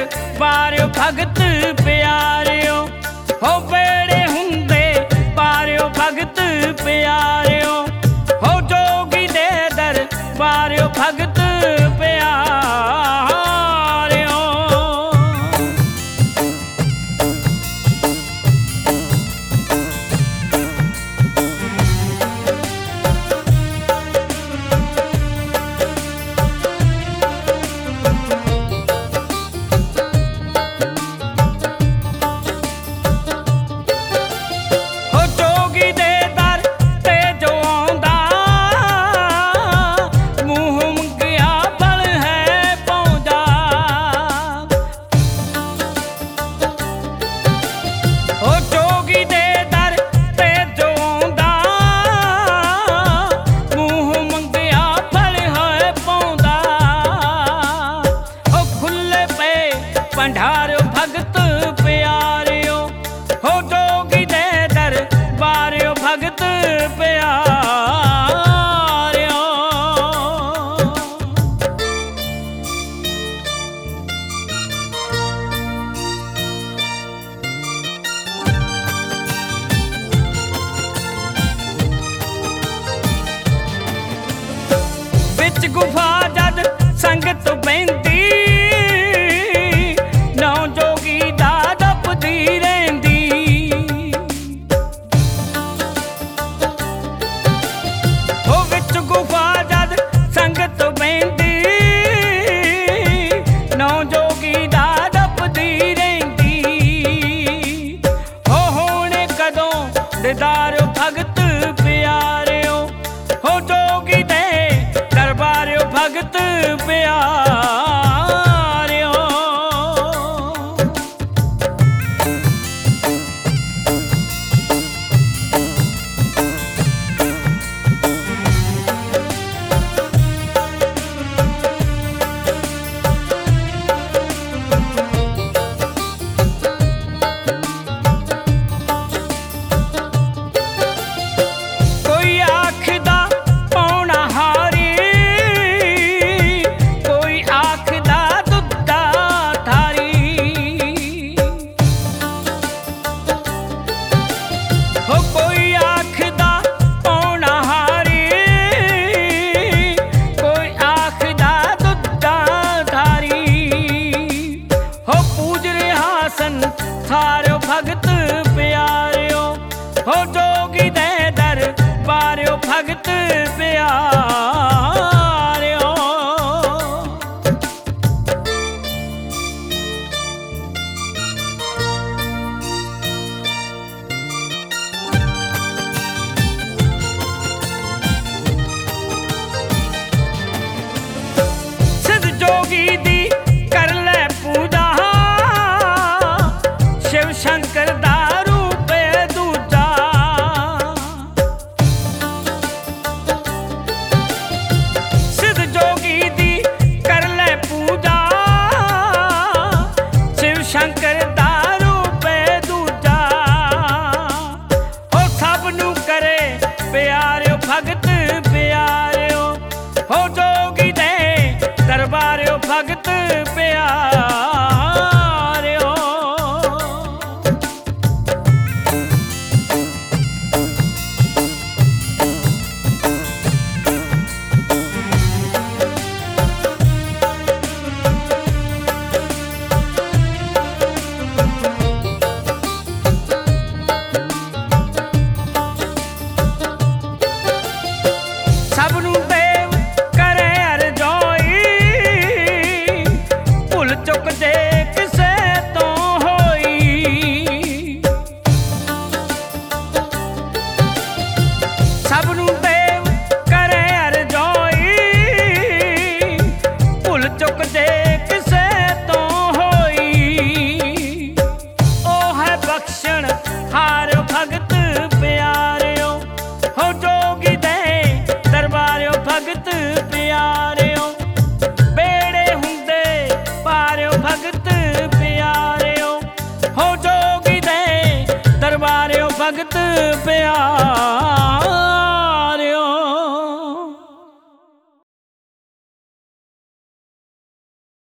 ਦਰਬਾਰਿਓ ਭਗਤ ਪਿਆਰਿਓ, ਹੋ ਬੇੜੇ ਹੁੰਦੇ ਪਾਰਿਓ ਭਗਤ ਪਿਆਰਿਓ, ਹੋ ਜੋਗੀ ਦੇ ਦਰਬਾਰਿਓ ਭਗਤ ਪਿਆਰਿਓ। ਭੰਡਾਰਿਓ ਭਗਤ ਪਿਆਰਿਓ, ਹੋ ਜੋਗੀ ਦੇ ਦਰਬਾਰਿਓ ਭਗਤ ਪਿਆਰਿਓ। ਵਿੱਚ ਗੁਫਾ ਜਦ ਸੰਗਤ ਬਹਿੰਦੀ, ਦਰਬਾਰਿਓ ਭਗਤ ਪਿਆਰਿਓ, ਹੋ ਜੋਗੀ ਦੇ ਦਰਬਾਰਿਓ ਭਗਤ ਪਿਆਰਿਓ। ਸਾਰਿਓ ਭਗਤ ਪਿਆਰਿਓ, ਹੋ ਜੋਗੀ ਦੇ ਦਰਬਾਰਿਓ ਭਗਤ ਪਿਆਰਿਓ। ਸਿੱਧ ਜੋਗੀ ਦੀ ਕਰ ਲੈ ਪੂਜਾ, शिव शंकर दा रूप दूजा, सिद्ध जोगी दी कर ले पूजा, शिव शंकर दा रूप दूजा, हो सब नू करे प्यारियो भगत प्यारियो, हो जोगी दे दरबारियो भगत प्यारियो। ਸਭ ਨੂੰ ਦੇਵ ਕਰੇ ਅਰਜ਼ੋਈ, ਭੁੱਲ ਚੁੱਕ ਜੇ ਕਿਸੇ ਤੋਂ ਹੋਈ, ਸਭ ਨੂੰ ਦੇਵ ਕਰੇ ਅਰਜ਼ੋਈ, ਭੁੱਲ ਚੁੱਕ ਜੇ ਕਿਸੇ ਤੋਂ ਹੋਈ, ਉਹ ਹੈ ਬਖਸ਼ਣ ਹਾਰਿਓ ਭਗਤ ਪਿਆਰਿਓ, ਹੋ ਜੋਗੀ ਦੇ ਦਰਬਾਰਿਓ ਭਗਤ ਪਿਆਰਿਓ, ਬੇੜੇ ਹੁੰਦੇ ਪਾਰਿਓ ਭਗਤ ਪਿਆਰਿਓ, ਹੋ ਜੋਗੀ ਦੇ ਦਰਬਾਰਿਓ ਭਗਤ ਪਿਆਰਿਓ।